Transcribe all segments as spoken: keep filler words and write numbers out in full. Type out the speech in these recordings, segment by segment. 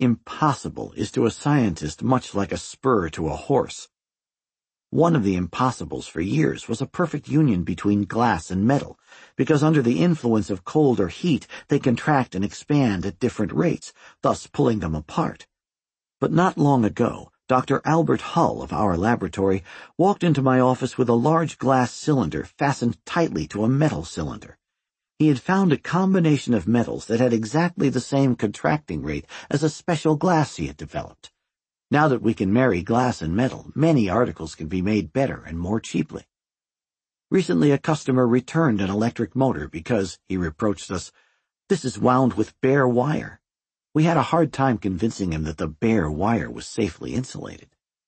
Impossible is to a scientist much like a spur to a horse. One of the impossibles for years was a perfect union between glass and metal, because under the influence of cold or heat they contract and expand at different rates, thus pulling them apart. But not long ago, Doctor Albert Hull of our laboratory walked into my office with a large glass cylinder fastened tightly to a metal cylinder. He had found a combination of metals that had exactly the same contracting rate as a special glass he had developed. Now that we can marry glass and metal, many articles can be made better and more cheaply. Recently a customer returned an electric motor because, he reproached us, this is wound with bare wire. We had a hard time convincing him that the bare wire was safely insulated.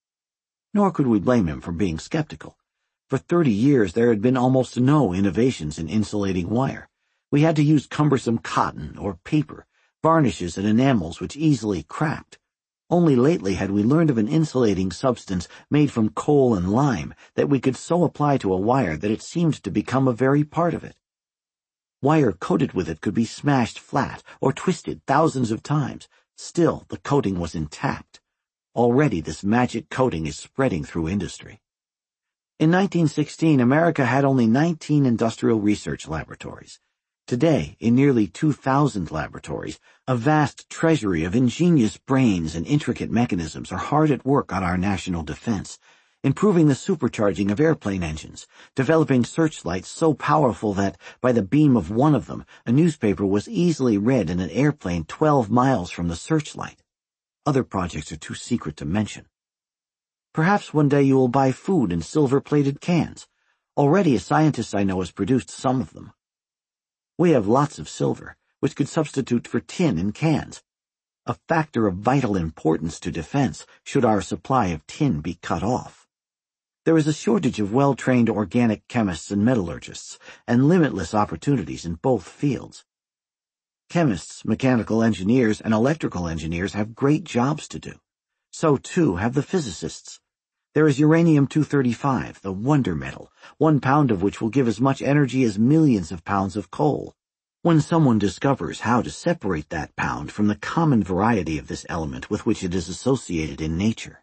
Nor could we blame him for being skeptical. For thirty years there had been almost no innovations in insulating wire. We had to use cumbersome cotton or paper, varnishes and enamels which easily cracked. Only lately had we learned of an insulating substance made from coal and lime that we could so apply to a wire that it seemed to become a very part of it. Wire coated with it could be smashed flat or twisted thousands of times. Still, the coating was intact. Already this magic coating is spreading through industry. In nineteen sixteen, America had only nineteen industrial research laboratories. Today, in nearly two thousand laboratories, a vast treasury of ingenious brains and intricate mechanisms are hard at work on our national defense, improving the supercharging of airplane engines, developing searchlights so powerful that, by the beam of one of them, a newspaper was easily read in an airplane twelve miles from the searchlight. Other projects are too secret to mention. Perhaps one day you will buy food in silver-plated cans. Already a scientist I know has produced some of them. We have lots of silver, which could substitute for tin in cans, a factor of vital importance to defense should our supply of tin be cut off. There is a shortage of well-trained organic chemists and metallurgists, and limitless opportunities in both fields. Chemists, mechanical engineers, and electrical engineers have great jobs to do. So, too, have the physicists. There is uranium two thirty-five, the wonder metal, one pound of which will give as much energy as millions of pounds of coal. When someone discovers how to separate that pound from the common variety of this element with which it is associated in nature.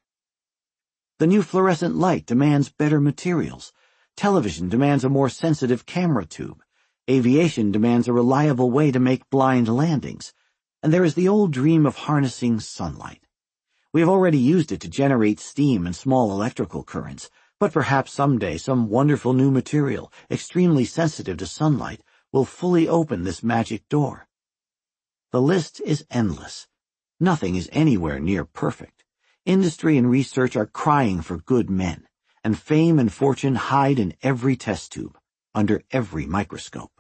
The new fluorescent light demands better materials. Television demands a more sensitive camera tube. Aviation demands a reliable way to make blind landings. And there is the old dream of harnessing sunlight. We have already used it to generate steam and small electrical currents, but perhaps someday some wonderful new material, extremely sensitive to sunlight, will fully open this magic door. The list is endless. Nothing is anywhere near perfect. Industry and research are crying for good men, and fame and fortune hide in every test tube, under every microscope.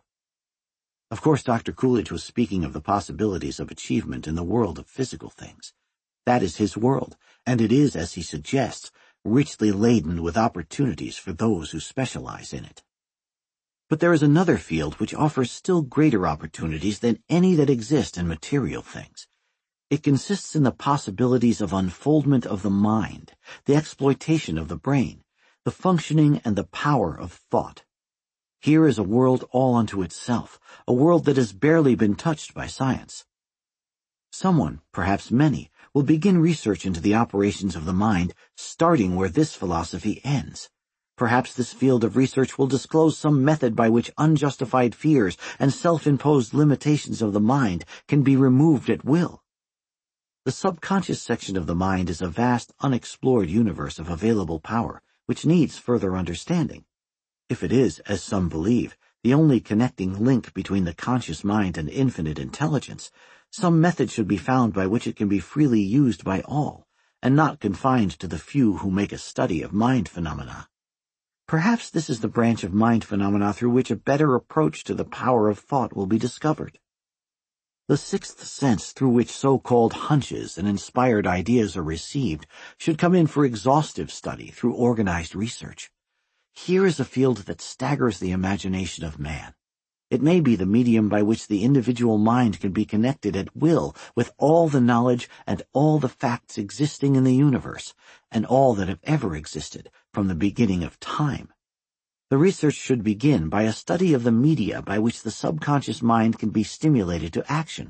Of course, Doctor Coolidge was speaking of the possibilities of achievement in the world of physical things. That is his world, and it is, as he suggests, richly laden with opportunities for those who specialize in it. But there is another field which offers still greater opportunities than any that exist in material things. It consists in the possibilities of unfoldment of the mind, the exploitation of the brain, the functioning and the power of thought. Here is a world all unto itself, a world that has barely been touched by science. Someone, perhaps many, will begin research into the operations of the mind, starting where this philosophy ends. Perhaps this field of research will disclose some method by which unjustified fears and self-imposed limitations of the mind can be removed at will. The subconscious section of the mind is a vast, unexplored universe of available power, which needs further understanding. If it is, as some believe, the only connecting link between the conscious mind and infinite intelligence, some method should be found by which it can be freely used by all, and not confined to the few who make a study of mind phenomena. Perhaps this is the branch of mind phenomena through which a better approach to the power of thought will be discovered. The sixth sense through which so-called hunches and inspired ideas are received should come in for exhaustive study through organized research. Here is a field that staggers the imagination of man. It may be the medium by which the individual mind can be connected at will with all the knowledge and all the facts existing in the universe, and all that have ever existed from the beginning of time. The research should begin by a study of the media by which the subconscious mind can be stimulated to action,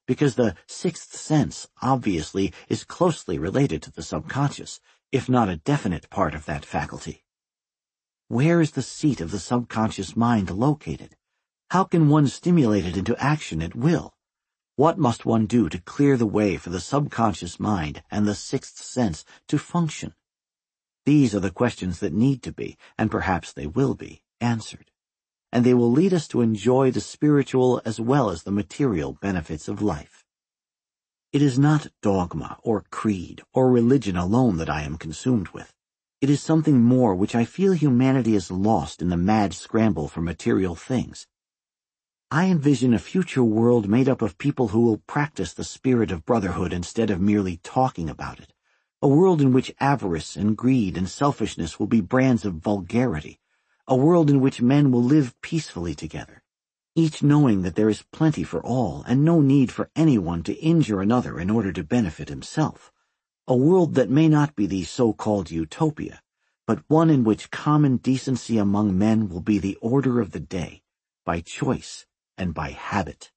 because the sixth sense obviously is closely related to the subconscious, if not a definite part of that faculty. Where is the seat of the subconscious mind located? How can one stimulate it into action at will? What must one do to clear the way for the subconscious mind and the sixth sense to function? These are the questions that need to be, and perhaps they will be, answered. And they will lead us to enjoy the spiritual as well as the material benefits of life. It is not dogma or creed or religion alone that I am consumed with. It is something more which I feel humanity is lost in the mad scramble for material things. I envision a future world made up of people who will practice the spirit of brotherhood instead of merely talking about it. A world in which avarice and greed and selfishness will be brands of vulgarity. A world in which men will live peacefully together, each knowing that there is plenty for all and no need for anyone to injure another in order to benefit himself. A world that may not be the so-called utopia, but one in which common decency among men will be the order of the day, by choice and by habit.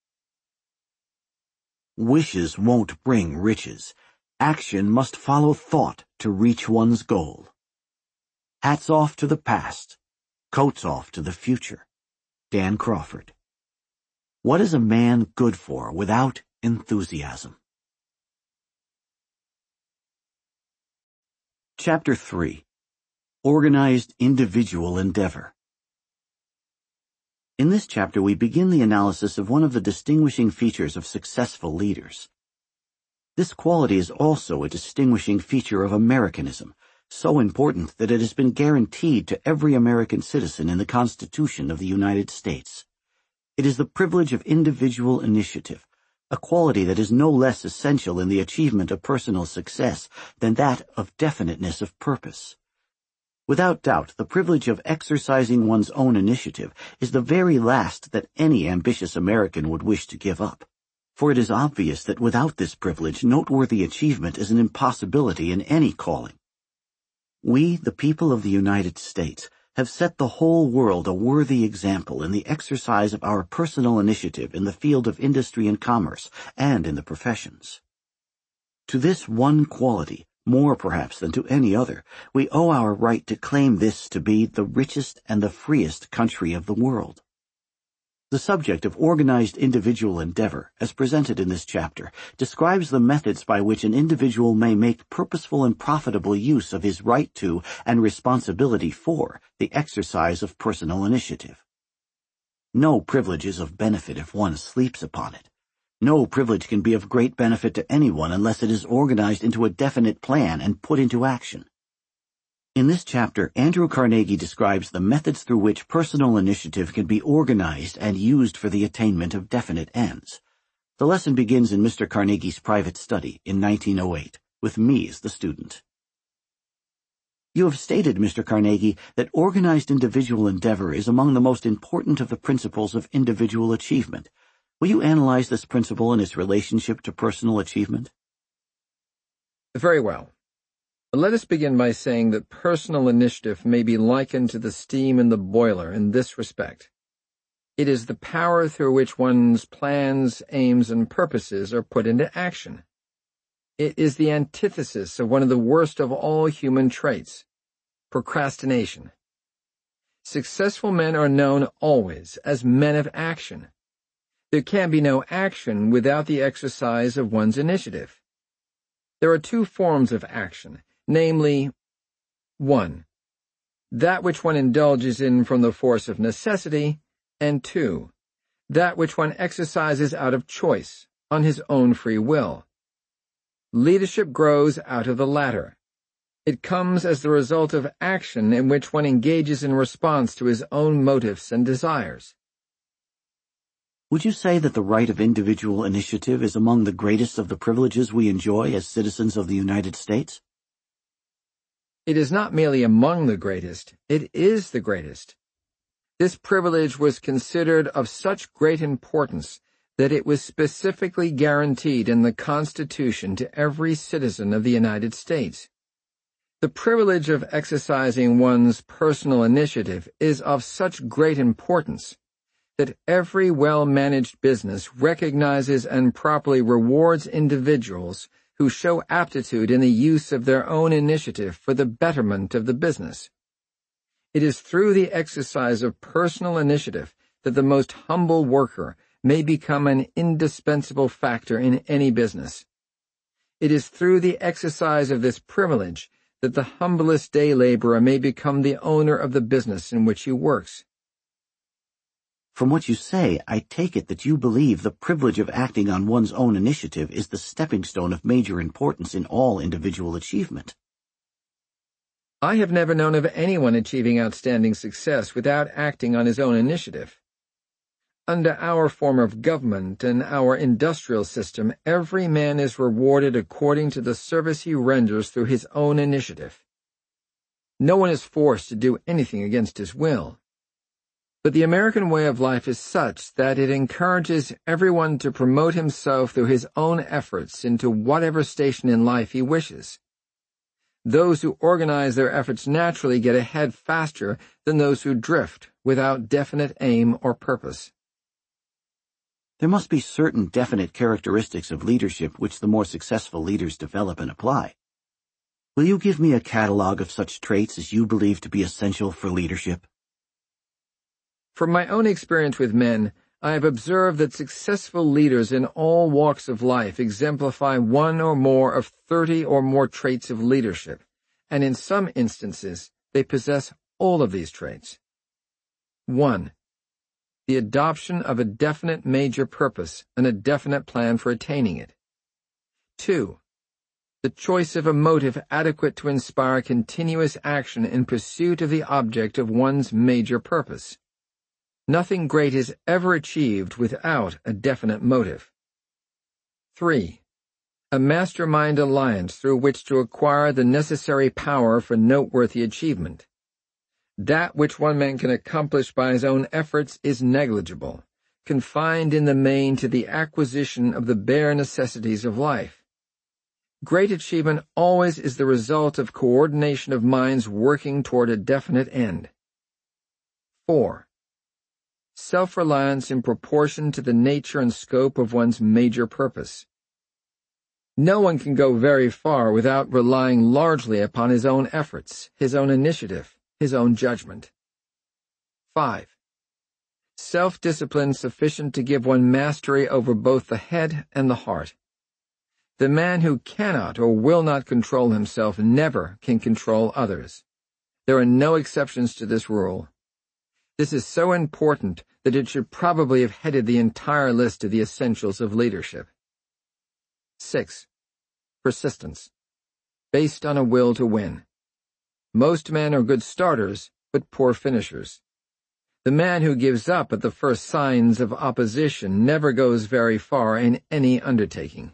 Wishes won't bring riches. Action must follow thought to reach one's goal. Hats off to the past. Coats off to the future. Dan Crawford. What is a man good for without enthusiasm? Chapter three. Organized Individual Endeavor. In this chapter we begin the analysis of one of the distinguishing features of successful leaders. This quality is also a distinguishing feature of Americanism, so important that it has been guaranteed to every American citizen in the Constitution of the United States. It is the privilege of individual initiative, a quality that is no less essential in the achievement of personal success than that of definiteness of purpose. Without doubt, the privilege of exercising one's own initiative is the very last that any ambitious American would wish to give up. For it is obvious that without this privilege, noteworthy achievement is an impossibility in any calling. We, the people of the United States, have set the whole world a worthy example in the exercise of our personal initiative in the field of industry and commerce, and in the professions. To this one quality, more perhaps than to any other, we owe our right to claim this to be the richest and the freest country of the world. The subject of organized individual endeavor, as presented in this chapter, describes the methods by which an individual may make purposeful and profitable use of his right to and responsibility for the exercise of personal initiative. No privilege is of benefit if one sleeps upon it. No privilege can be of great benefit to anyone unless it is organized into a definite plan and put into action. In this chapter, Andrew Carnegie describes the methods through which personal initiative can be organized and used for the attainment of definite ends. The lesson begins in Mister Carnegie's private study in nineteen oh eight, with me as the student. You have stated, Mister Carnegie, that organized individual endeavor is among the most important of the principles of individual achievement. Will you analyze this principle and its relationship to personal achievement? Very well. Let us begin by saying that personal initiative may be likened to the steam in the boiler in this respect. It is the power through which one's plans, aims, and purposes are put into action. It is the antithesis of one of the worst of all human traits, procrastination. Successful men are known always as men of action. There can be no action without the exercise of one's initiative. There are two forms of action, namely, one, that which one indulges in from the force of necessity, and two, that which one exercises out of choice, on his own free will. Leadership grows out of the latter. It comes as the result of action in which one engages in response to his own motives and desires. Would you say that the right of individual initiative is among the greatest of the privileges we enjoy as citizens of the United States? It is not merely among the greatest, it is the greatest. This privilege was considered of such great importance that it was specifically guaranteed in the Constitution to every citizen of the United States. The privilege of exercising one's personal initiative is of such great importance that every well-managed business recognizes and properly rewards individuals who show aptitude in the use of their own initiative for the betterment of the business. It is through the exercise of personal initiative that the most humble worker may become an indispensable factor in any business. It is through the exercise of this privilege that the humblest day laborer may become the owner of the business in which he works. From what you say, I take it that you believe the privilege of acting on one's own initiative is the stepping stone of major importance in all individual achievement. I have never known of anyone achieving outstanding success without acting on his own initiative. Under our form of government and our industrial system, every man is rewarded according to the service he renders through his own initiative. No one is forced to do anything against his will. But the American way of life is such that it encourages everyone to promote himself through his own efforts into whatever station in life he wishes. Those who organize their efforts naturally get ahead faster than those who drift without definite aim or purpose. There must be certain definite characteristics of leadership which the more successful leaders develop and apply. Will you give me a catalog of such traits as you believe to be essential for leadership? From my own experience with men, I have observed that successful leaders in all walks of life exemplify one or more of thirty or more traits of leadership, and in some instances they possess all of these traits. One. The adoption of a definite major purpose and a definite plan for attaining it. Two. The choice of a motive adequate to inspire continuous action in pursuit of the object of one's major purpose. Nothing great is ever achieved without a definite motive. Three. A mastermind alliance through which to acquire the necessary power for noteworthy achievement. That which one man can accomplish by his own efforts is negligible, confined in the main to the acquisition of the bare necessities of life. Great achievement always is the result of coordination of minds working toward a definite end. Four. Self-reliance in proportion to the nature and scope of one's major purpose. No one can go very far without relying largely upon his own efforts, his own initiative, his own judgment. Five. Self-discipline sufficient to give one mastery over both the head and the heart. The man who cannot or will not control himself never can control others. There are no exceptions to this rule. This is so important that it should probably have headed the entire list of the essentials of leadership. Six. Persistence, based on a will to win. Most men are good starters, but poor finishers. The man who gives up at the first signs of opposition never goes very far in any undertaking.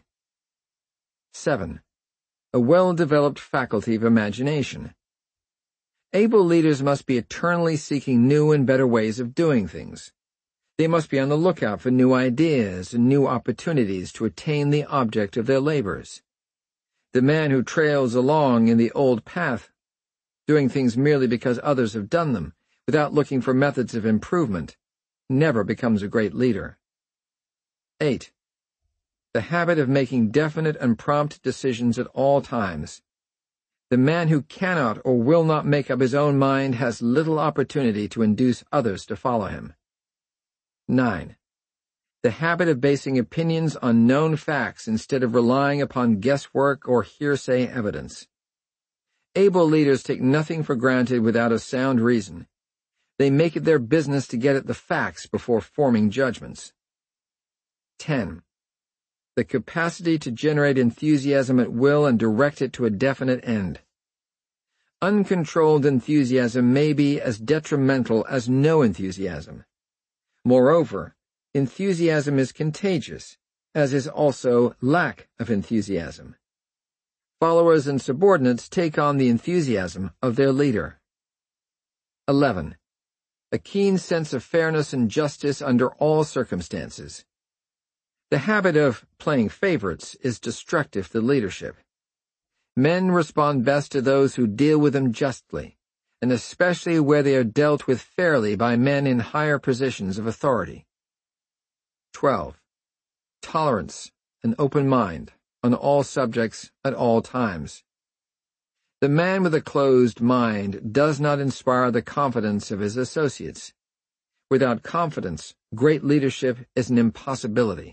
Seven. A well-developed faculty of imagination. Able leaders must be eternally seeking new and better ways of doing things. They must be on the lookout for new ideas and new opportunities to attain the object of their labors. The man who trails along in the old path, doing things merely because others have done them, without looking for methods of improvement, never becomes a great leader. Eight. The habit of making definite and prompt decisions at all times. The man who cannot or will not make up his own mind has little opportunity to induce others to follow him. Nine. The habit of basing opinions on known facts instead of relying upon guesswork or hearsay evidence. Able leaders take nothing for granted without a sound reason. They make it their business to get at the facts before forming judgments. Ten. The capacity to generate enthusiasm at will and direct it to a definite end. Uncontrolled enthusiasm may be as detrimental as no enthusiasm. Moreover, enthusiasm is contagious, as is also lack of enthusiasm. Followers and subordinates take on the enthusiasm of their leader. Eleven. A keen sense of fairness and justice under all circumstances. The habit of playing favorites is destructive to leadership. Men respond best to those who deal with them justly, and especially where they are dealt with fairly by men in higher positions of authority. twelve. Tolerance, an open mind, on all subjects at all times. The man with a closed mind does not inspire the confidence of his associates. Without confidence, great leadership is an impossibility.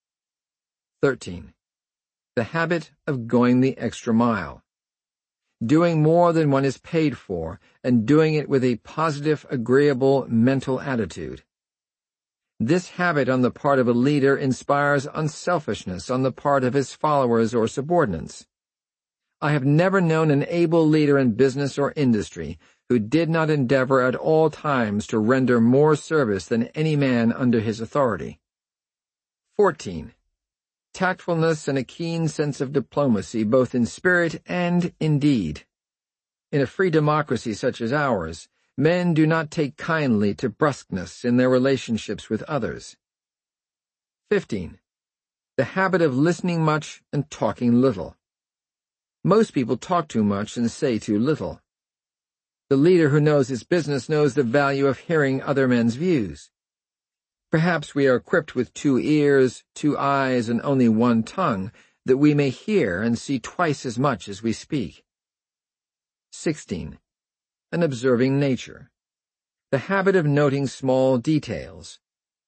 thirteen. The habit of going the extra mile. Doing more than one is paid for, and doing it with a positive, agreeable mental attitude. This habit on the part of a leader inspires unselfishness on the part of his followers or subordinates. I have never known an able leader in business or industry who did not endeavor at all times to render more service than any man under his authority. fourteen. Tactfulness and a keen sense of diplomacy both in spirit and in deed. In a free democracy such as ours, men do not take kindly to brusqueness in their relationships with others. fifteen. The habit of listening much and talking little. Most people talk too much and say too little. The leader who knows his business knows the value of hearing other men's views. Perhaps we are equipped with two ears, two eyes, and only one tongue, that we may hear and see twice as much as we speak. sixteen. An observing nature. The habit of noting small details.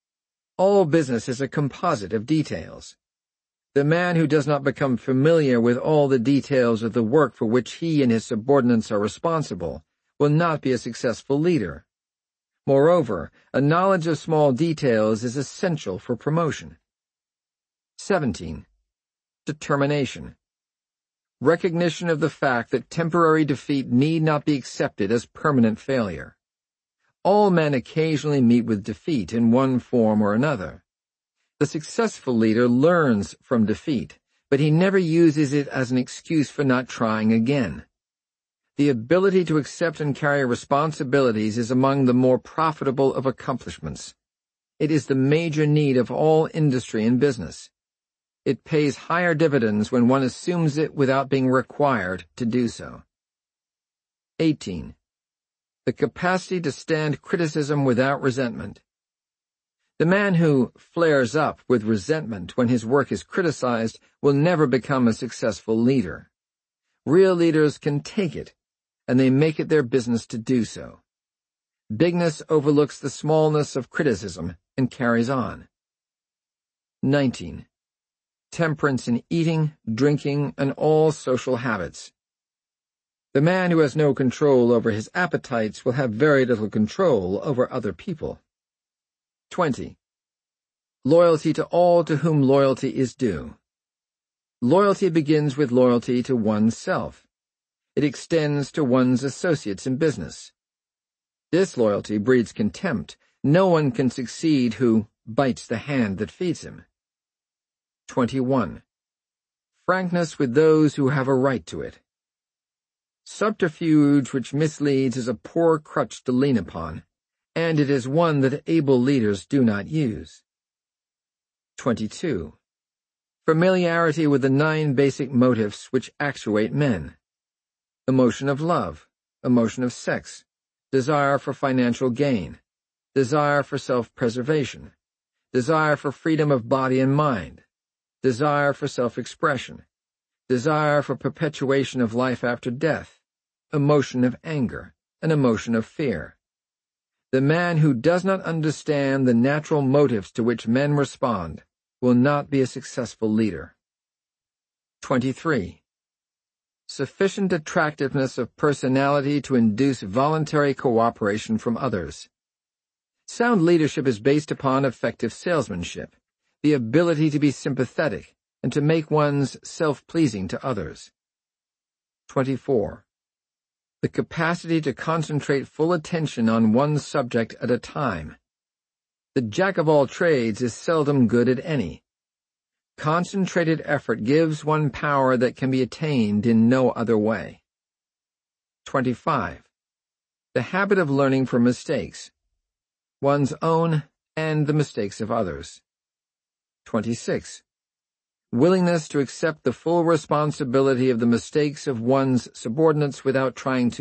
All business is a composite of details. The man who does not become familiar with all the details of the work for which he and his subordinates are responsible will not be a successful leader. Moreover, a knowledge of small details is essential for promotion. seventeen. Determination. Recognition of the fact that temporary defeat need not be accepted as permanent failure. All men occasionally meet with defeat in one form or another. The successful leader learns from defeat, but he never uses it as an excuse for not trying again. The ability to accept and carry responsibilities is among the more profitable of accomplishments. It is the major need of all industry and business. It pays higher dividends when one assumes it without being required to do so. eighteen. The capacity to stand criticism without resentment. The man who flares up with resentment when his work is criticized will never become a successful leader. Real leaders can take it, and they make it their business to do so. Bigness overlooks the smallness of criticism and carries on. nineteen. Temperance in eating, drinking, and all social habits. The man who has no control over his appetites will have very little control over other people. twenty. Loyalty to all to whom loyalty is due. Loyalty begins with loyalty to oneself. It extends to one's associates in business. Disloyalty breeds contempt. No one can succeed who bites the hand that feeds him. twenty-one. Frankness with those who have a right to it. Subterfuge which misleads is a poor crutch to lean upon, and it is one that able leaders do not use. twenty-two. Familiarity with the nine basic motives which actuate men. Emotion of love, emotion of sex, desire for financial gain, desire for self-preservation, desire for freedom of body and mind, desire for self-expression, desire for perpetuation of life after death, emotion of anger, and emotion of fear. The man who does not understand the natural motives to which men respond will not be a successful leader. twenty-three. Sufficient attractiveness of personality to induce voluntary cooperation from others. Sound leadership is based upon effective salesmanship, the ability to be sympathetic and to make one's self-pleasing to others. twenty-four. The capacity to concentrate full attention on one subject at a time. The jack of all trades is seldom good at any. Concentrated effort gives one power that can be attained in no other way. twenty-five. The habit of learning from mistakes, one's own and the mistakes of others. twenty-six. Willingness to accept the full responsibility of the mistakes of one's subordinates without trying to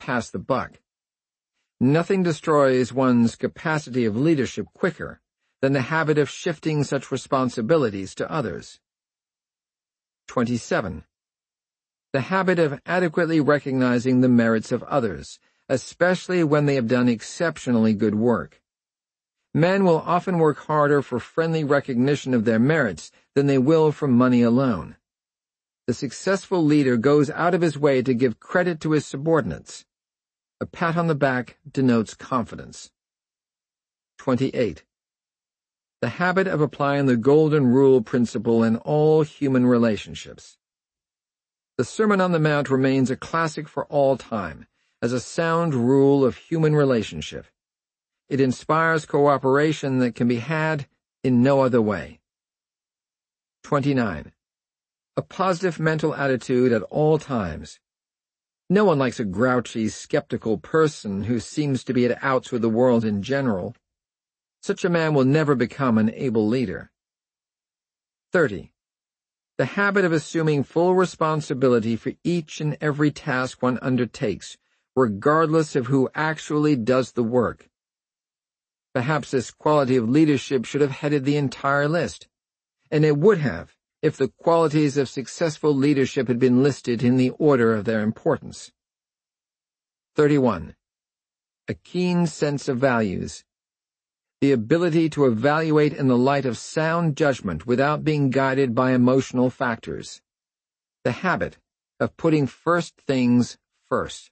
pass the buck. Nothing destroys one's capacity of leadership quicker than the habit of shifting such responsibilities to others. twenty-seven. The habit of adequately recognizing the merits of others, especially when they have done exceptionally good work. Men will often work harder for friendly recognition of their merits than they will for money alone. The successful leader goes out of his way to give credit to his subordinates. A pat on the back denotes confidence. twenty-eight. The habit of applying the Golden Rule principle in all human relationships. The Sermon on the Mount remains a classic for all time, as a sound rule of human relationship. It inspires cooperation that can be had in no other way. twenty-nine. A positive mental attitude at all times. No one likes a grouchy, skeptical person who seems to be at outs with the world in general. Such a man will never become an able leader. thirty. The habit of assuming full responsibility for each and every task one undertakes, regardless of who actually does the work. Perhaps this quality of leadership should have headed the entire list, and it would have if the qualities of successful leadership had been listed in the order of their importance. thirty-one. A keen sense of values. The ability to evaluate in the light of sound judgment without being guided by emotional factors. The habit of putting first things first.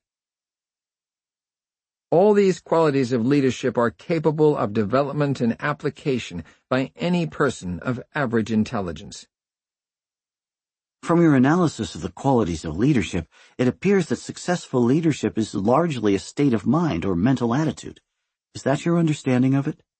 All these qualities of leadership are capable of development and application by any person of average intelligence. From your analysis of the qualities of leadership, it appears that successful leadership is largely a state of mind or mental attitude. Is that your understanding of it?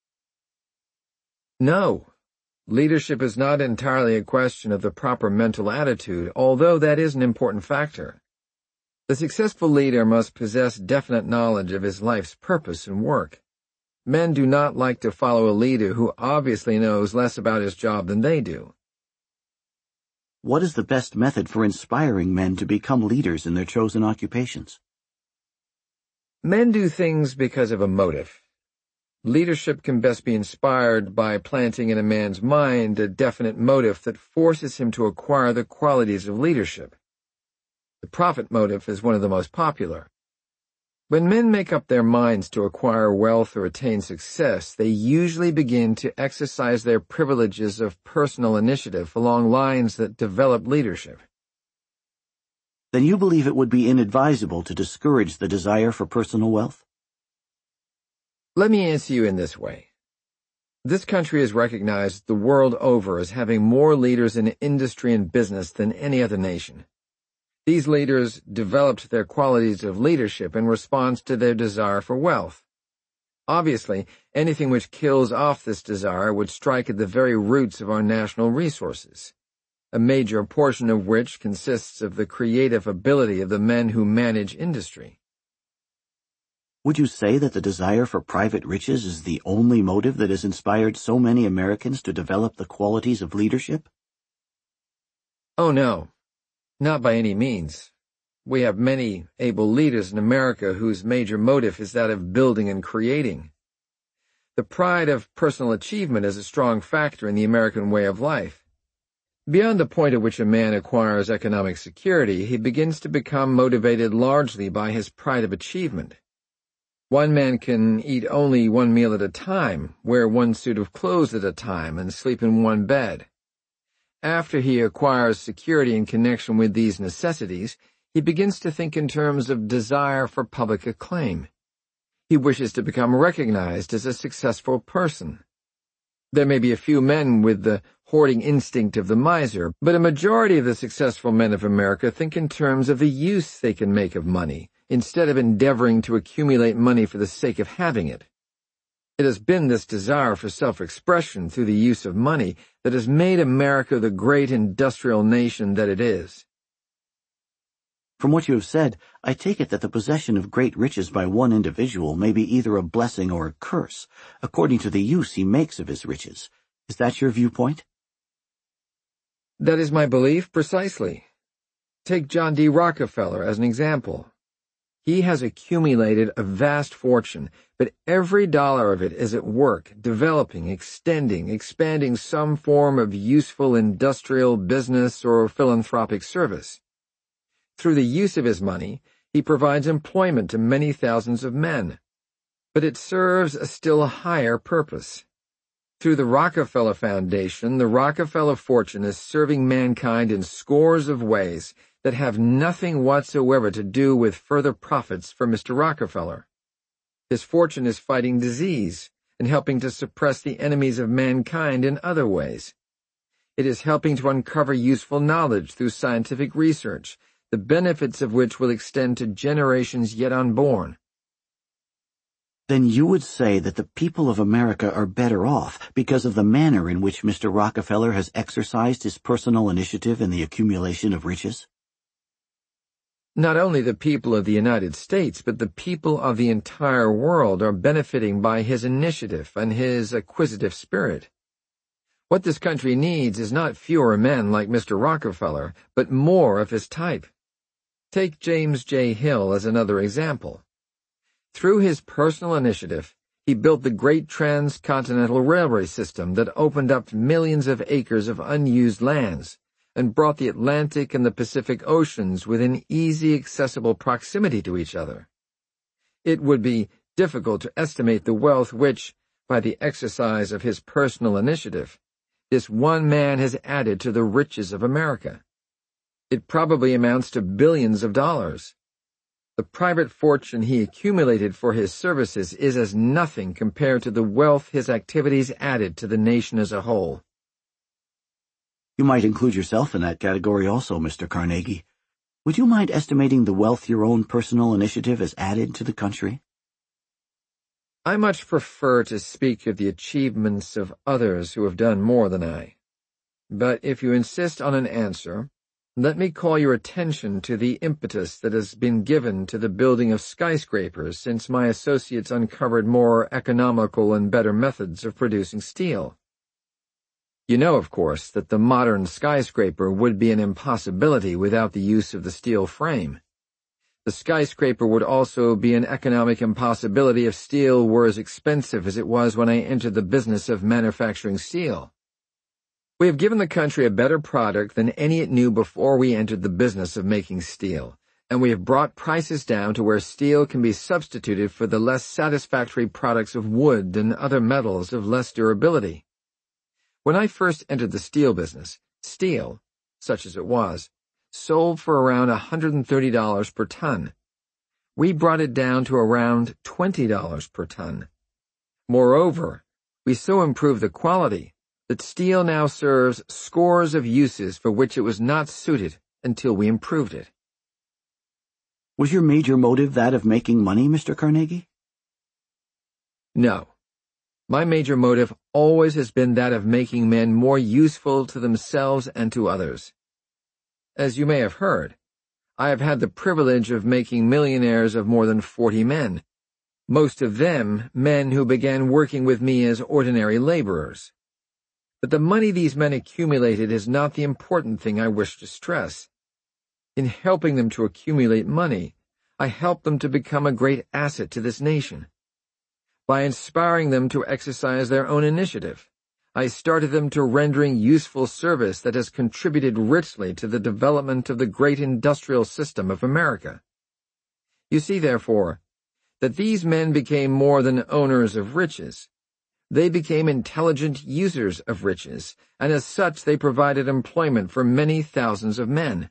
No. Leadership is not entirely a question of the proper mental attitude, although that is an important factor. The successful leader must possess definite knowledge of his life's purpose and work. Men do not like to follow a leader who obviously knows less about his job than they do. What is the best method for inspiring men to become leaders in their chosen occupations? Men do things because of a motive. Leadership can best be inspired by planting in a man's mind a definite motive that forces him to acquire the qualities of leadership. The profit motive is one of the most popular. When men make up their minds to acquire wealth or attain success, they usually begin to exercise their privileges of personal initiative along lines that develop leadership. Then you believe it would be inadvisable to discourage the desire for personal wealth? Let me answer you in this way. This country is recognized the world over as having more leaders in industry and business than any other nation. These leaders developed their qualities of leadership in response to their desire for wealth. Obviously, anything which kills off this desire would strike at the very roots of our national resources, a major portion of which consists of the creative ability of the men who manage industry. Would you say that the desire for private riches is the only motive that has inspired so many Americans to develop the qualities of leadership? Oh, no. Not by any means. We have many able leaders in America whose major motive is that of building and creating. The pride of personal achievement is a strong factor in the American way of life. Beyond the point at which a man acquires economic security, he begins to become motivated largely by his pride of achievement. One man can eat only one meal at a time, wear one suit of clothes at a time, and sleep in one bed. After he acquires security in connection with these necessities, he begins to think in terms of desire for public acclaim. He wishes to become recognized as a successful person. There may be a few men with the hoarding instinct of the miser, but a majority of the successful men of America think in terms of the use they can make of money, instead of endeavoring to accumulate money for the sake of having it. It has been this desire for self-expression through the use of money that has made America the great industrial nation that it is. From what you have said, I take it that the possession of great riches by one individual may be either a blessing or a curse, according to the use he makes of his riches. Is that your viewpoint? That is my belief precisely. Take John D. Rockefeller as an example. He has accumulated a vast fortune, but every dollar of it is at work, developing, extending, expanding some form of useful industrial, business, or philanthropic service. Through the use of his money, he provides employment to many thousands of men. But it serves a still higher purpose. Through the Rockefeller Foundation, the Rockefeller fortune is serving mankind in scores of ways that have nothing whatsoever to do with further profits for Mister Rockefeller. His fortune is fighting disease and helping to suppress the enemies of mankind in other ways. It is helping to uncover useful knowledge through scientific research, the benefits of which will extend to generations yet unborn. Then you would say that the people of America are better off because of the manner in which Mister Rockefeller has exercised his personal initiative in the accumulation of riches? Not only the people of the United States, but the people of the entire world are benefiting by his initiative and his acquisitive spirit. What this country needs is not fewer men like Mister Rockefeller, but more of his type. Take James J. Hill as another example. Through his personal initiative, he built the great transcontinental railway system that opened up millions of acres of unused lands and brought the Atlantic and the Pacific Oceans within easy accessible proximity to each other. It would be difficult to estimate the wealth which, by the exercise of his personal initiative, this one man has added to the riches of America. It probably amounts to billions of dollars. The private fortune he accumulated for his services is as nothing compared to the wealth his activities added to the nation as a whole. You might include yourself in that category also, Mister Carnegie. Would you mind estimating the wealth your own personal initiative has added to the country? I much prefer to speak of the achievements of others who have done more than I. But if you insist on an answer, let me call your attention to the impetus that has been given to the building of skyscrapers since my associates uncovered more economical and better methods of producing steel. You know, of course, that the modern skyscraper would be an impossibility without the use of the steel frame. The skyscraper would also be an economic impossibility if steel were as expensive as it was when I entered the business of manufacturing steel. We have given the country a better product than any it knew before we entered the business of making steel, and we have brought prices down to where steel can be substituted for the less satisfactory products of wood and other metals of less durability. When I first entered the steel business, steel, such as it was, sold for around one hundred thirty dollars per ton. We brought it down to around twenty dollars per ton. Moreover, we so improved the quality that steel now serves scores of uses for which it was not suited until we improved it. Was your major motive that of making money, Mister Carnegie? No. My major motive always has been that of making men more useful to themselves and to others. As you may have heard, I have had the privilege of making millionaires of more than forty men, most of them men who began working with me as ordinary laborers. But the money these men accumulated is not the important thing I wish to stress. In helping them to accumulate money, I helped them to become a great asset to this nation. By inspiring them to exercise their own initiative, I started them to rendering useful service that has contributed richly to the development of the great industrial system of America. You see, therefore, that these men became more than owners of riches. They became intelligent users of riches, and as such they provided employment for many thousands of men.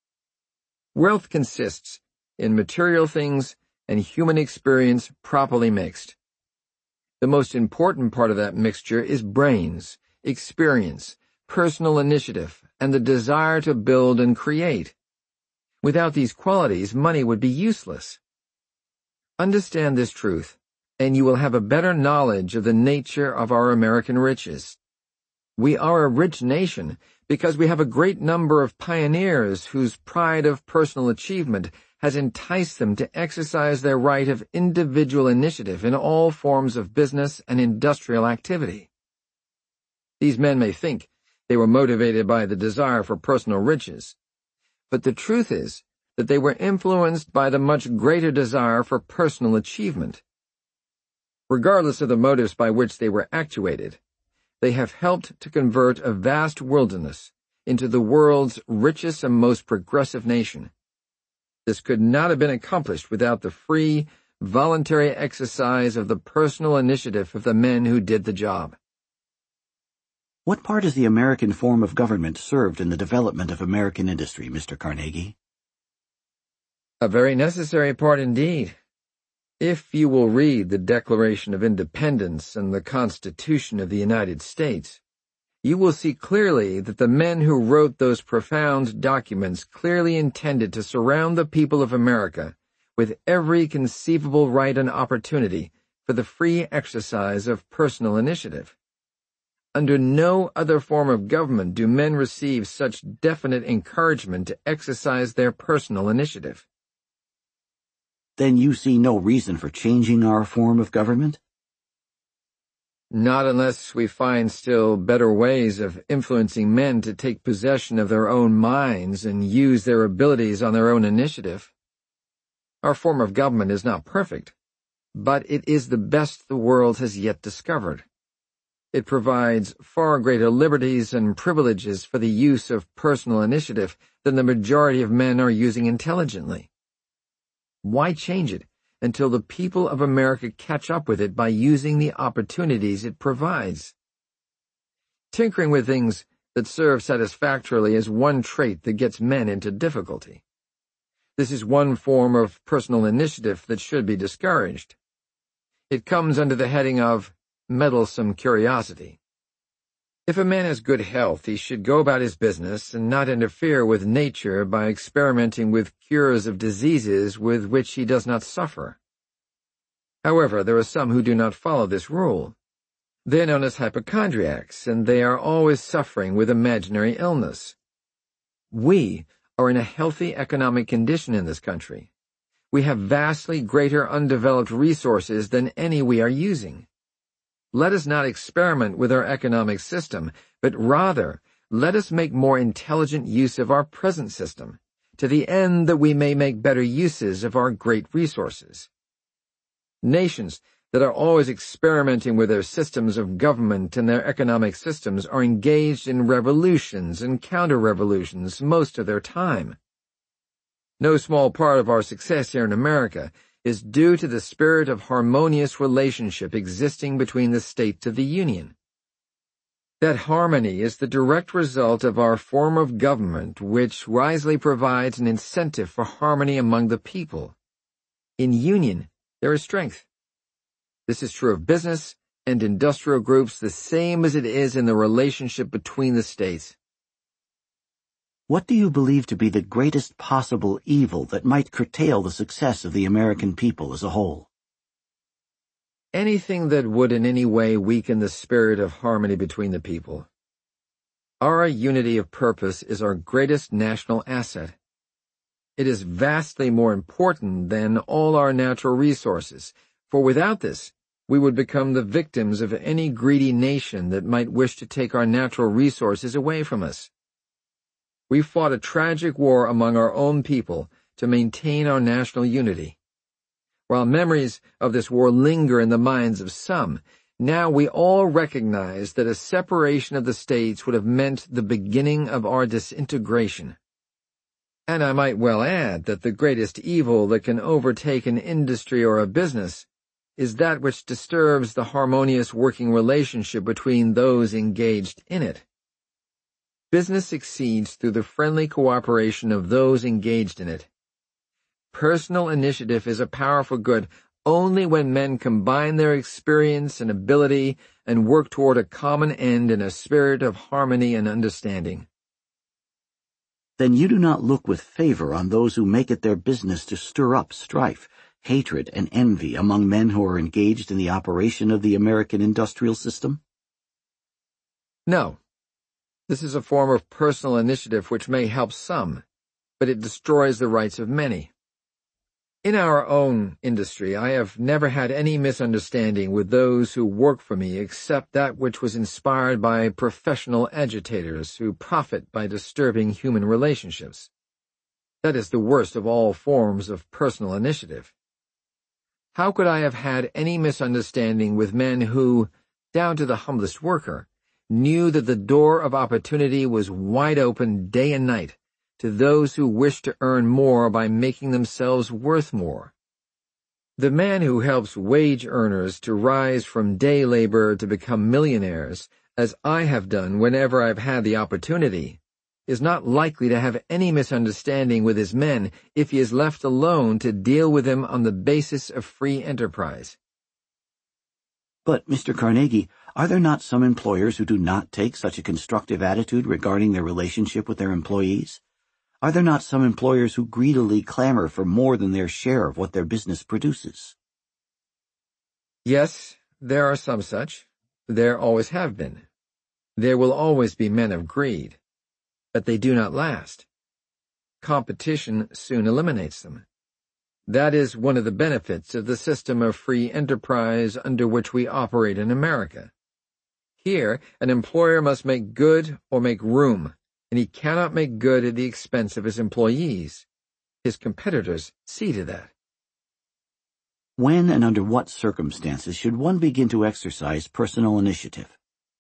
Wealth consists in material things and human experience properly mixed. The most important part of that mixture is brains, experience, personal initiative, and the desire to build and create. Without these qualities, money would be useless. Understand this truth, and you will have a better knowledge of the nature of our American riches. We are a rich nation because we have a great number of pioneers whose pride of personal achievement has enticed them to exercise their right of individual initiative in all forms of business and industrial activity. These men may think they were motivated by the desire for personal riches, but the truth is that they were influenced by the much greater desire for personal achievement. Regardless of the motives by which they were actuated, they have helped to convert a vast wilderness into the world's richest and most progressive nation. This could not have been accomplished without the free, voluntary exercise of the personal initiative of the men who did the job. What part has the American form of government served in the development of American industry, Mister Carnegie? A very necessary part indeed. If you will read the Declaration of Independence and the Constitution of the United States, you will see clearly that the men who wrote those profound documents clearly intended to surround the people of America with every conceivable right and opportunity for the free exercise of personal initiative. Under no other form of government do men receive such definite encouragement to exercise their personal initiative. Then you see no reason for changing our form of government? Not unless we find still better ways of influencing men to take possession of their own minds and use their abilities on their own initiative. Our form of government is not perfect, but it is the best the world has yet discovered. It provides far greater liberties and privileges for the use of personal initiative than the majority of men are using intelligently. Why change it until the people of America catch up with it by using the opportunities it provides? Tinkering with things that serve satisfactorily is one trait that gets men into difficulty. This is one form of personal initiative that should be discouraged. It comes under the heading of meddlesome curiosity. If a man has good health, he should go about his business and not interfere with nature by experimenting with cures of diseases with which he does not suffer. However, there are some who do not follow this rule. They are known as hypochondriacs, and they are always suffering with imaginary illness. We are in a healthy economic condition in this country. We have vastly greater undeveloped resources than any we are using. Let us not experiment with our economic system, but rather let us make more intelligent use of our present system, to the end that we may make better uses of our great resources. Nations that are always experimenting with their systems of government and their economic systems are engaged in revolutions and counter-revolutions most of their time. No small part of our success here in America is due to the spirit of harmonious relationship existing between the states of the Union. That harmony is the direct result of our form of government, which wisely provides an incentive for harmony among the people. In union, there is strength. This is true of business and industrial groups the same as it is in the relationship between the states. What do you believe to be the greatest possible evil that might curtail the success of the American people as a whole? Anything that would in any way weaken the spirit of harmony between the people. Our unity of purpose is our greatest national asset. It is vastly more important than all our natural resources, for without this, we would become the victims of any greedy nation that might wish to take our natural resources away from us. We fought a tragic war among our own people to maintain our national unity. While memories of this war linger in the minds of some, now we all recognize that a separation of the states would have meant the beginning of our disintegration. And I might well add that the greatest evil that can overtake an industry or a business is that which disturbs the harmonious working relationship between those engaged in it. Business succeeds through the friendly cooperation of those engaged in it. Personal initiative is a powerful good only when men combine their experience and ability and work toward a common end in a spirit of harmony and understanding. Then you do not look with favor on those who make it their business to stir up strife, hatred, and envy among men who are engaged in the operation of the American industrial system? No. This is a form of personal initiative which may help some, but it destroys the rights of many. In our own industry, I have never had any misunderstanding with those who work for me except that which was inspired by professional agitators who profit by disturbing human relationships. That is the worst of all forms of personal initiative. How could I have had any misunderstanding with men who, down to the humblest worker, knew that the door of opportunity was wide open day and night to those who wished to earn more by making themselves worth more? The man who helps wage earners to rise from day labor to become millionaires, as I have done whenever I've had the opportunity, is not likely to have any misunderstanding with his men if he is left alone to deal with them on the basis of free enterprise. But, Mister Carnegie, are there not some employers who do not take such a constructive attitude regarding their relationship with their employees? Are there not some employers who greedily clamor for more than their share of what their business produces? Yes, there are some such. There always have been. There will always be men of greed. But they do not last. Competition soon eliminates them. That is one of the benefits of the system of free enterprise under which we operate in America. Here, an employer must make good or make room, and he cannot make good at the expense of his employees. His competitors see to that. When and under what circumstances should one begin to exercise personal initiative?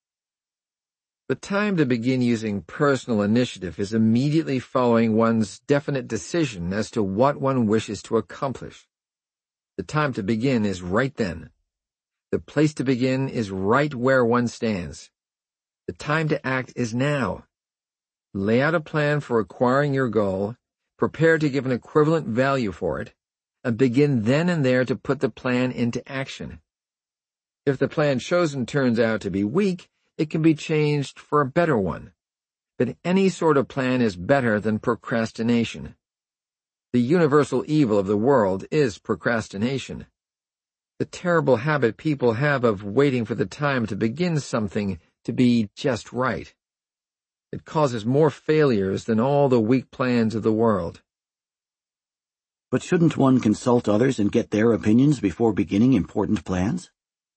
The time to begin using personal initiative is immediately following one's definite decision as to what one wishes to accomplish. The time to begin is right then. The place to begin is right where one stands. The time to act is now. Lay out a plan for acquiring your goal, prepare to give an equivalent value for it, and begin then and there to put the plan into action. If the plan chosen turns out to be weak, it can be changed for a better one. But any sort of plan is better than procrastination. The universal evil of the world is procrastination. The terrible habit people have of waiting for the time to begin something to be just right. It causes more failures than all the weak plans of the world. But shouldn't one consult others and get their opinions before beginning important plans?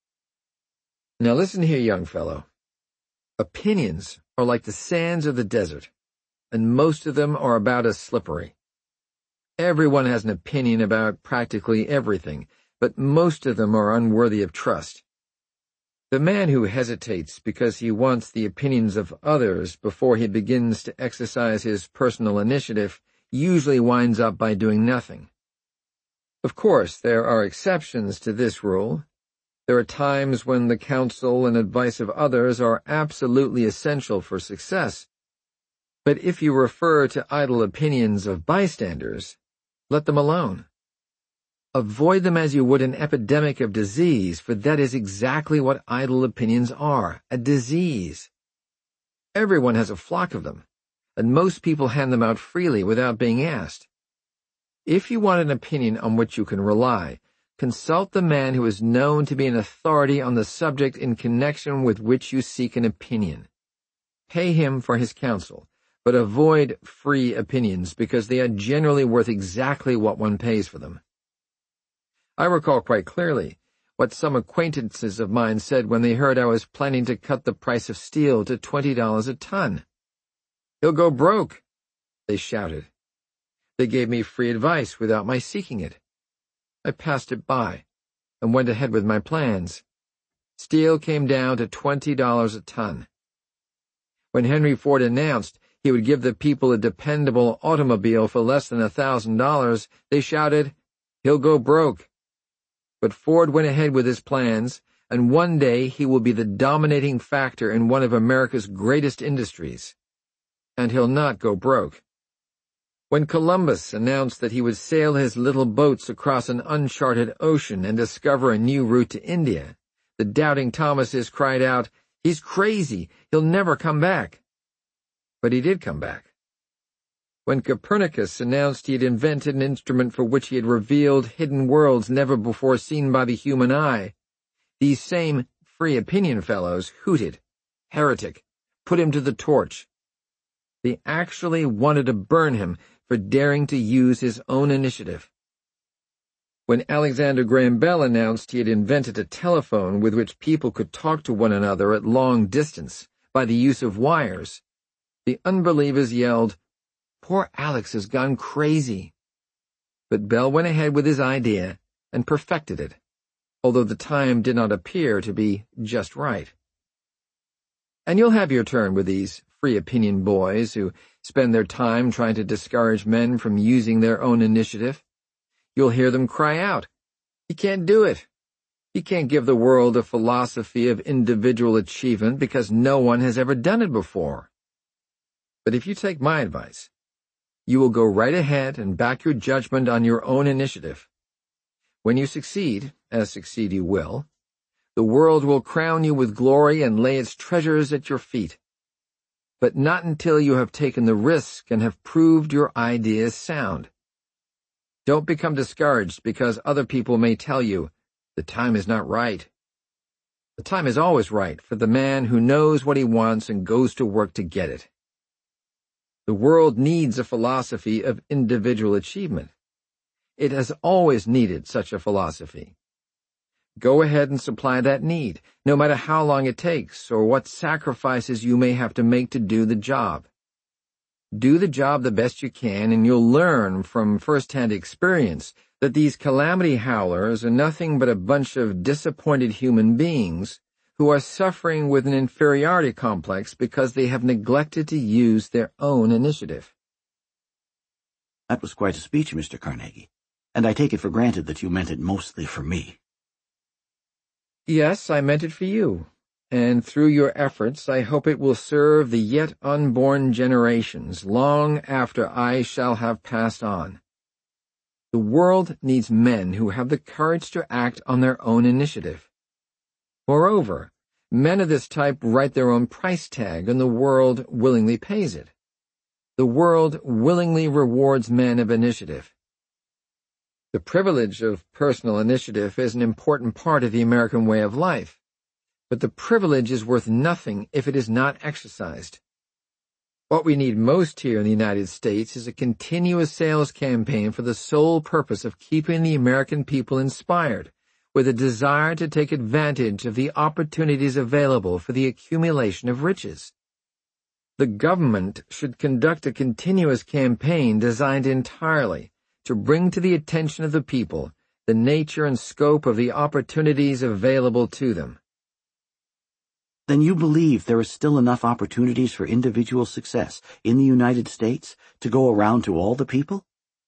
Now listen here, young fellow. Opinions are like the sands of the desert, and most of them are about as slippery. Everyone has an opinion about practically everything, but most of them are unworthy of trust. The man who hesitates because he wants the opinions of others before he begins to exercise his personal initiative usually winds up by doing nothing. Of course, there are exceptions to this rule. There are times when the counsel and advice of others are absolutely essential for success. But if you refer to idle opinions of bystanders, let them alone. Avoid them as you would an epidemic of disease, for that is exactly what idle opinions are, a disease. Everyone has a flock of them, and most people hand them out freely without being asked. If you want an opinion on which you can rely, consult the man who is known to be an authority on the subject in connection with which you seek an opinion. Pay him for his counsel, but avoid free opinions because they are generally worth exactly what one pays for them. I recall quite clearly what some acquaintances of mine said when they heard I was planning to cut the price of steel to twenty dollars a ton. "He'll go broke," they shouted. They gave me free advice without my seeking it. I passed it by and went ahead with my plans. Steel came down to twenty dollars a ton. When Henry Ford announced he would give the people a dependable automobile for less than a thousand dollars, they shouted, "He'll go broke." But Ford went ahead with his plans, and one day he will be the dominating factor in one of America's greatest industries. And he'll not go broke. When Columbus announced that he would sail his little boats across an uncharted ocean and discover a new route to India, the doubting Thomases cried out, "He's crazy, he'll never come back." But he did come back. When Copernicus announced he had invented an instrument for which he had revealed hidden worlds never before seen by the human eye, these same free opinion fellows hooted, "Heretic, put him to the torch." They actually wanted to burn him for daring to use his own initiative. When Alexander Graham Bell announced he had invented a telephone with which people could talk to one another at long distance by the use of wires, the unbelievers yelled, Poor Alex has gone crazy. But Bell went ahead with his idea and perfected it, although the time did not appear to be just right. And you'll have your turn with these free opinion boys who spend their time trying to discourage men from using their own initiative. You'll hear them cry out, "He can't do it. He can't give the world a philosophy of individual achievement because no one has ever done it before." But if you take my advice, you will go right ahead and back your judgment on your own initiative. When you succeed, as succeed you will, the world will crown you with glory and lay its treasures at your feet. But not until you have taken the risk and have proved your ideas sound. Don't become discouraged because other people may tell you, the time is not right. The time is always right for the man who knows what he wants and goes to work to get it. The world needs a philosophy of individual achievement. It has always needed such a philosophy. Go ahead and supply that need, no matter how long it takes or what sacrifices you may have to make to do the job. Do the job the best you can, and you'll learn from first-hand experience that these calamity howlers are nothing but a bunch of disappointed human beings who are suffering with an inferiority complex because they have neglected to use their own initiative. That was quite a speech, Mister Carnegie, and I take it for granted that you meant it mostly for me. Yes, I meant it for you, and through your efforts I hope it will serve the yet unborn generations long after I shall have passed on. The world needs men who have the courage to act on their own initiative. Moreover, men of this type write their own price tag, and the world willingly pays it. The world willingly rewards men of initiative. The privilege of personal initiative is an important part of the American way of life, but the privilege is worth nothing if it is not exercised. What we need most here in the United States is a continuous sales campaign for the sole purpose of keeping the American people inspired, with a desire to take advantage of the opportunities available for the accumulation of riches. The government should conduct a continuous campaign designed entirely to bring to the attention of the people the nature and scope of the opportunities available to them. Then you believe there are still enough opportunities for individual success in the United States to go around to all the people?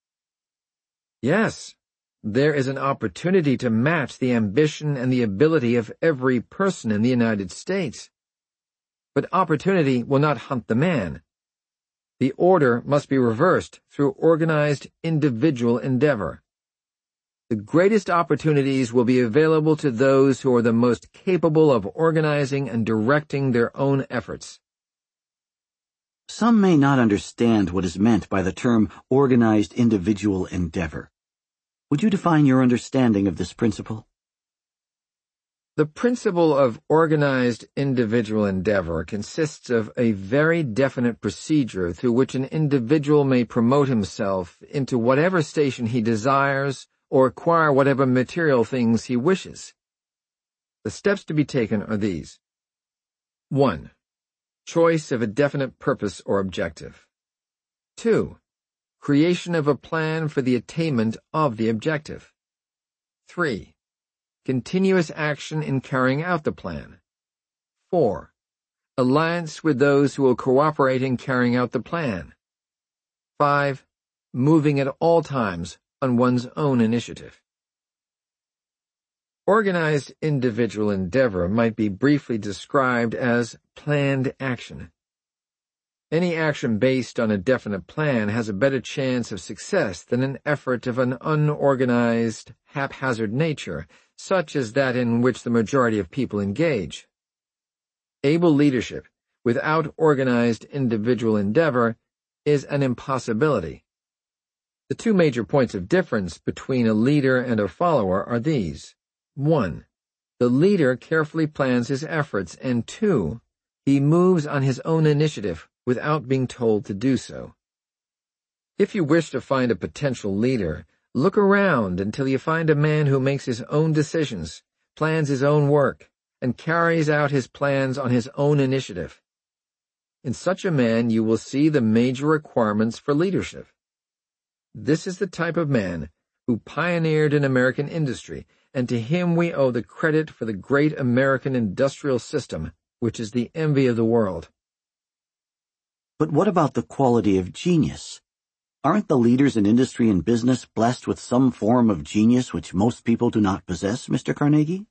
Yes. There is an opportunity to match the ambition and the ability of every person in the United States. But opportunity will not hunt the man. The order must be reversed through organized individual endeavor. The greatest opportunities will be available to those who are the most capable of organizing and directing their own efforts. Some may not understand what is meant by the term organized individual endeavor. Would you define your understanding of this principle? The principle of organized individual endeavor consists of a very definite procedure through which an individual may promote himself into whatever station he desires or acquire whatever material things he wishes. The steps to be taken are these. one. Choice of a definite purpose or objective. two. Creation of a plan for the attainment of the objective. three. Continuous action in carrying out the plan. four. Alliance with those who will cooperate in carrying out the plan. five. Moving at all times on one's own initiative. Organized individual endeavor might be briefly described as planned action. Any action based on a definite plan has a better chance of success than an effort of an unorganized, haphazard nature, such as that in which the majority of people engage. Able leadership, without organized individual endeavor, is an impossibility. The two major points of difference between a leader and a follower are these. One, the leader carefully plans his efforts, and two, he moves on his own initiative without being told to do so. If you wish to find a potential leader, look around until you find a man who makes his own decisions, plans his own work, and carries out his plans on his own initiative. In such a man you will see the major requirements for leadership. This is the type of man who pioneered in American industry, and to him we owe the credit for the great American industrial system, which is the envy of the world. But what about the quality of genius? Aren't the leaders in industry and business blessed with some form of genius which most people do not possess, Mister Carnegie?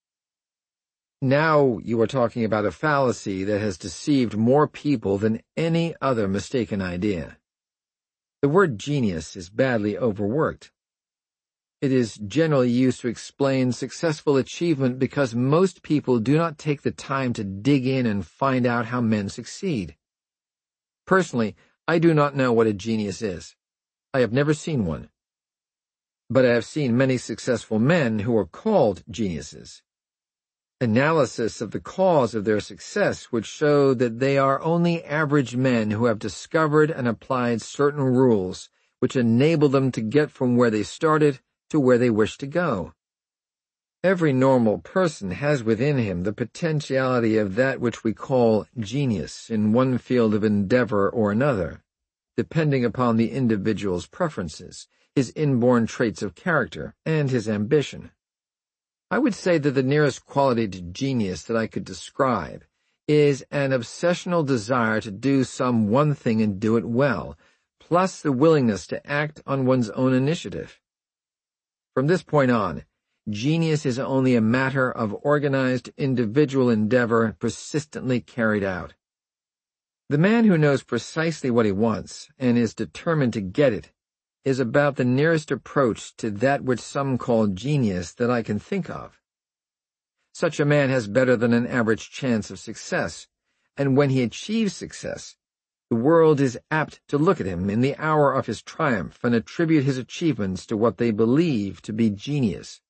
Now you are talking about a fallacy that has deceived more people than any other mistaken idea. The word genius is badly overworked. It is generally used to explain successful achievement because most people do not take the time to dig in and find out how men succeed. Personally, I do not know what a genius is. I have never seen one. But I have seen many successful men who are called geniuses. Analysis of the cause of their success would show that they are only average men who have discovered and applied certain rules which enable them to get from where they started to where they wish to go. Every normal person has within him the potentiality of that which we call genius in one field of endeavor or another, depending upon the individual's preferences, his inborn traits of character, and his ambition. I would say that the nearest quality to genius that I could describe is an obsessional desire to do some one thing and do it well, plus the willingness to act on one's own initiative. From this point on, genius is only a matter of organized individual endeavor persistently carried out. The man who knows precisely what he wants and is determined to get it is about the nearest approach to that which some call genius that I can think of. Such a man has better than an average chance of success, and when he achieves success, the world is apt to look at him in the hour of his triumph and attribute his achievements to what they believe to be genius.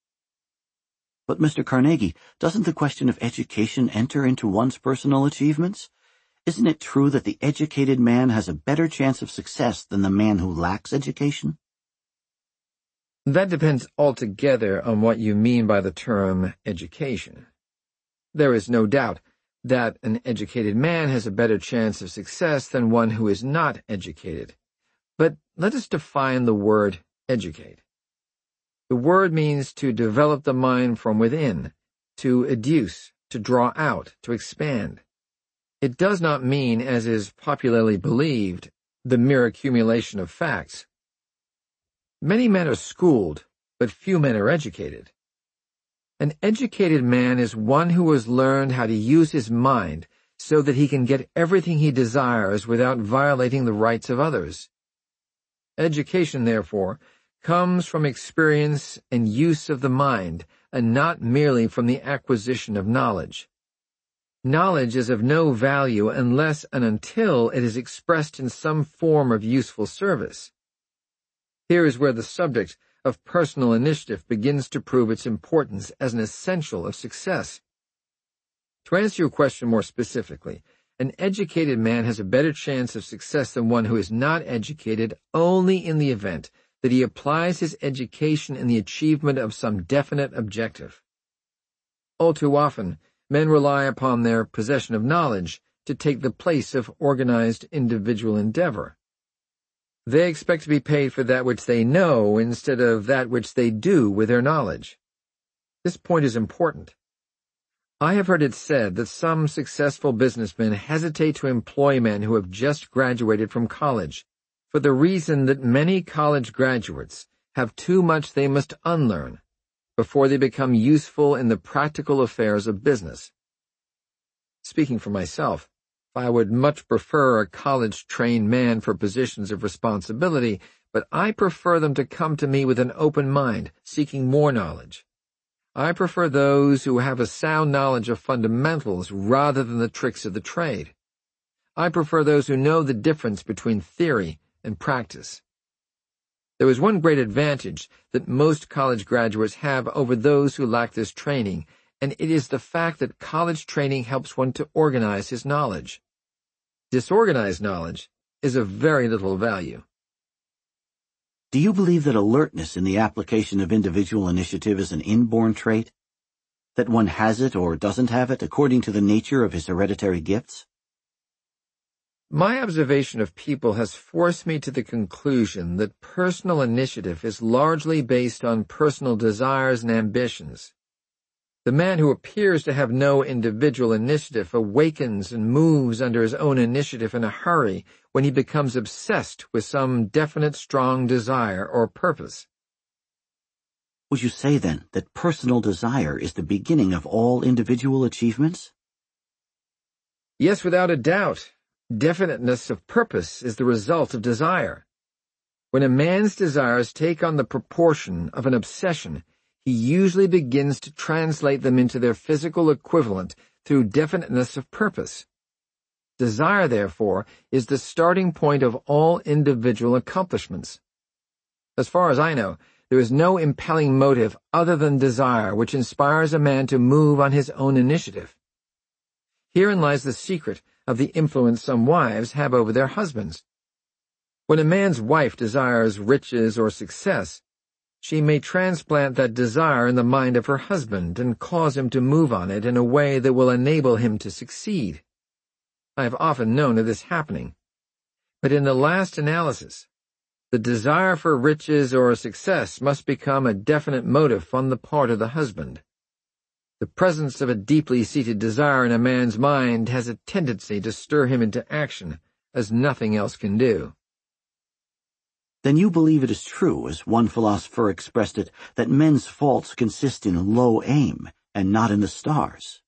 But, Mister Carnegie, doesn't the question of education enter into one's personal achievements? Isn't it true that the educated man has a better chance of success than the man who lacks education? That depends altogether on what you mean by the term education. There is no doubt that an educated man has a better chance of success than one who is not educated. But let us define the word educate. The word means to develop the mind from within, to educe, to draw out, to expand. It does not mean, as is popularly believed, the mere accumulation of facts. Many men are schooled, but few men are educated. An educated man is one who has learned how to use his mind so that he can get everything he desires without violating the rights of others. Education, therefore, comes from experience and use of the mind, and not merely from the acquisition of knowledge. Knowledge is of no value unless and until it is expressed in some form of useful service. Here is where the subject of personal initiative begins to prove its importance as an essential of success. To answer your question more specifically, an educated man has a better chance of success than one who is not educated only in the event that he applies his education in the achievement of some definite objective. All too often, men rely upon their possession of knowledge to take the place of organized individual endeavor. They expect to be paid for that which they know instead of that which they do with their knowledge. This point is important. I have heard it said that some successful businessmen hesitate to employ men who have just graduated from college, for the reason that many college graduates have too much they must unlearn before they become useful in the practical affairs of business. Speaking for myself, I would much prefer a college-trained man for positions of responsibility, but I prefer them to come to me with an open mind, seeking more knowledge. I prefer those who have a sound knowledge of fundamentals rather than the tricks of the trade. I prefer those who know the difference between theory and practice. There is one great advantage that most college graduates have over those who lack this training, and it is the fact that college training helps one to organize his knowledge. Disorganized knowledge is of very little value. Do you believe that alertness in the application of individual initiative is an inborn trait? That one has it or doesn't have it according to the nature of his hereditary gifts? My observation of people has forced me to the conclusion that personal initiative is largely based on personal desires and ambitions. The man who appears to have no individual initiative awakens and moves under his own initiative in a hurry when he becomes obsessed with some definite strong desire or purpose. Would you say, then, that personal desire is the beginning of all individual achievements? Yes, without a doubt. Definiteness of purpose is the result of desire. When a man's desires take on the proportion of an obsession, he usually begins to translate them into their physical equivalent through definiteness of purpose. Desire, therefore, is the starting point of all individual accomplishments. As far as I know, there is no impelling motive other than desire which inspires a man to move on his own initiative. Herein lies the secret of the influence some wives have over their husbands. When a man's wife desires riches or success, she may transplant that desire in the mind of her husband and cause him to move on it in a way that will enable him to succeed. I have often known of this happening. But in the last analysis, the desire for riches or success must become a definite motive on the part of the husband. The presence of a deeply seated desire in a man's mind has a tendency to stir him into action, as nothing else can do. Then you believe it is true, as one philosopher expressed it, that men's faults consist in low aim and not in the stars.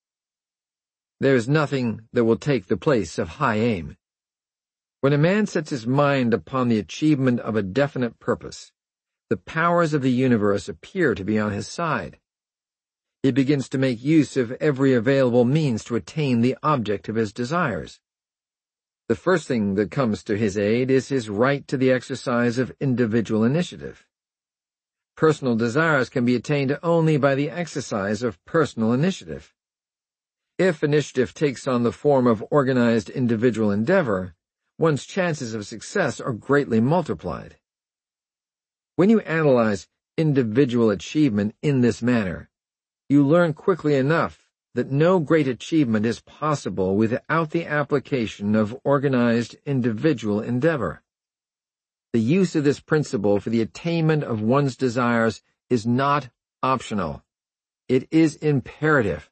There is nothing that will take the place of high aim. When a man sets his mind upon the achievement of a definite purpose, the powers of the universe appear to be on his side. He begins to make use of every available means to attain the object of his desires. The first thing that comes to his aid is his right to the exercise of individual initiative. Personal desires can be attained only by the exercise of personal initiative. If initiative takes on the form of organized individual endeavor, one's chances of success are greatly multiplied. When you analyze individual achievement in this manner, you learn quickly enough that no great achievement is possible without the application of organized individual endeavor. The use of this principle for the attainment of one's desires is not optional. It is imperative.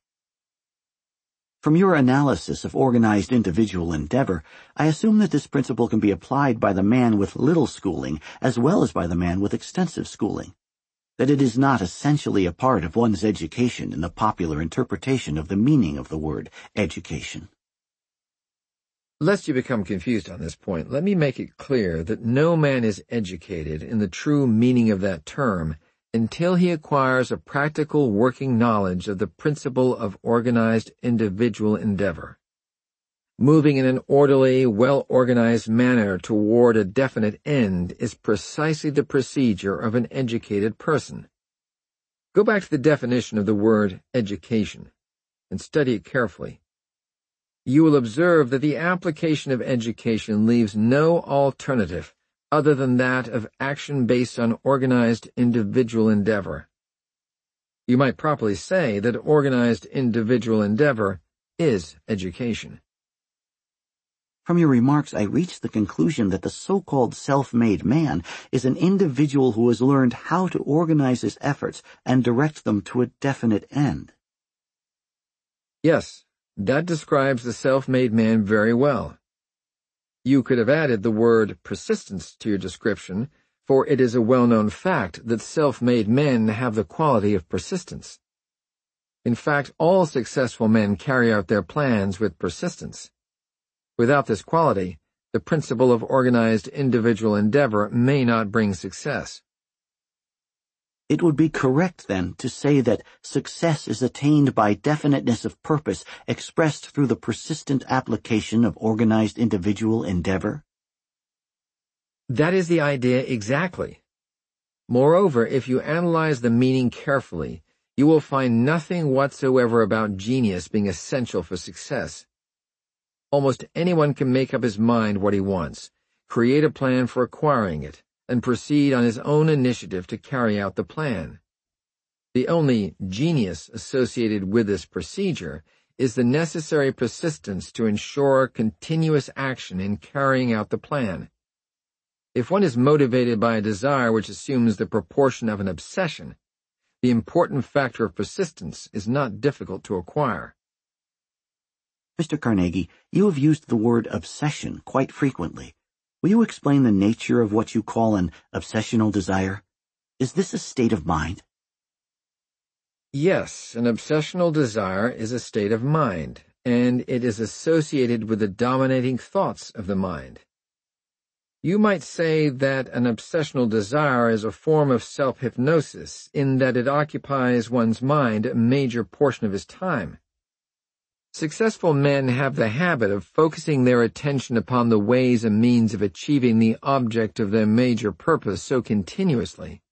From your analysis of organized individual endeavor, I assume that this principle can be applied by the man with little schooling as well as by the man with extensive schooling. That it is not essentially a part of one's education in the popular interpretation of the meaning of the word education. Lest you become confused on this point, let me make it clear that no man is educated in the true meaning of that term until he acquires a practical working knowledge of the principle of organized individual endeavor. Moving in an orderly, well-organized manner toward a definite end is precisely the procedure of an educated person. Go back to the definition of the word education and study it carefully. You will observe that the application of education leaves no alternative other than that of action based on organized individual endeavor. You might properly say that organized individual endeavor is education. From your remarks, I reached the conclusion that the so-called self-made man is an individual who has learned how to organize his efforts and direct them to a definite end. Yes, that describes the self-made man very well. You could have added the word persistence to your description, for it is a well-known fact that self-made men have the quality of persistence. In fact, all successful men carry out their plans with persistence. Without this quality, the principle of organized individual endeavor may not bring success. It would be correct, then, to say that success is attained by definiteness of purpose expressed through the persistent application of organized individual endeavor? That is the idea exactly. Moreover, if you analyze the meaning carefully, you will find nothing whatsoever about genius being essential for success. Almost anyone can make up his mind what he wants, create a plan for acquiring it, and proceed on his own initiative to carry out the plan. The only genius associated with this procedure is the necessary persistence to ensure continuous action in carrying out the plan. If one is motivated by a desire which assumes the proportion of an obsession, the important factor of persistence is not difficult to acquire. Mister Carnegie, you have used the word obsession quite frequently. Will you explain the nature of what you call an obsessional desire? Is this a state of mind? Yes, an obsessional desire is a state of mind, and it is associated with the dominating thoughts of the mind. You might say that an obsessional desire is a form of self-hypnosis in that it occupies one's mind a major portion of his time. Successful men have the habit of focusing their attention upon the ways and means of achieving the object of their major purpose so continuously